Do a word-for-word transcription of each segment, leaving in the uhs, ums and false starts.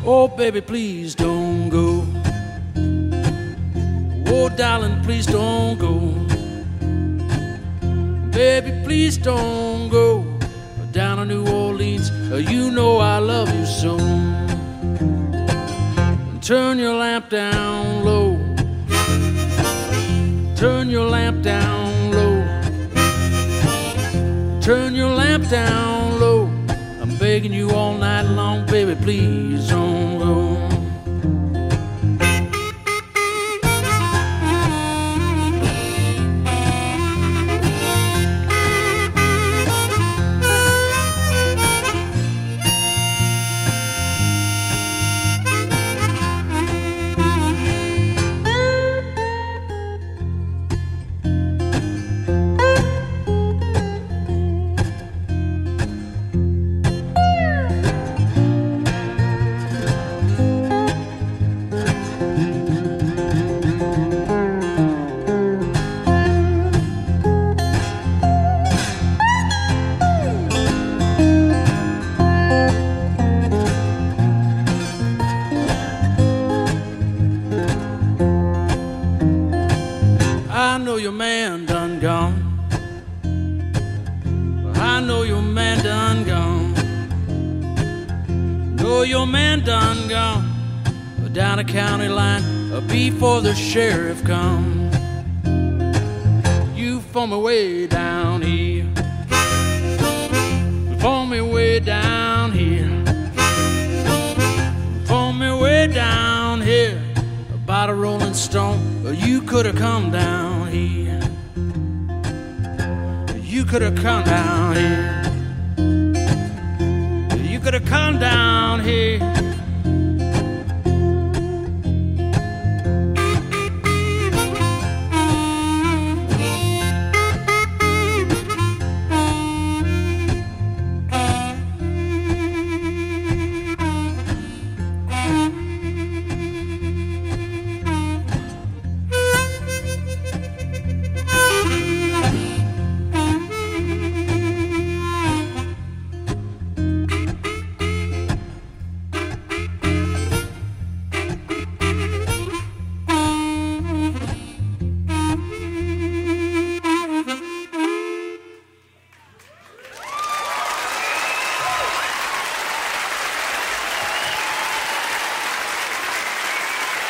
Oh, baby, please don't go. Oh, darling, please don't go. Baby, please don't go down to New Orleans. You know I love you so. Turn your lamp down low. Turn your lamp down low. Turn your lamp down low. I'm begging you all night long, baby, please don't go. I know your man done gone. I know your man done gone. Know your man done gone down the county line before the sheriff come. You found me way down here. Found me way down here. Found me way down here by the Rolling Stone. You could have come down here. You could have come down here. You could have come down here.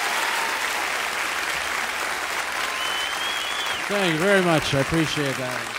Thank you very much. I appreciate that.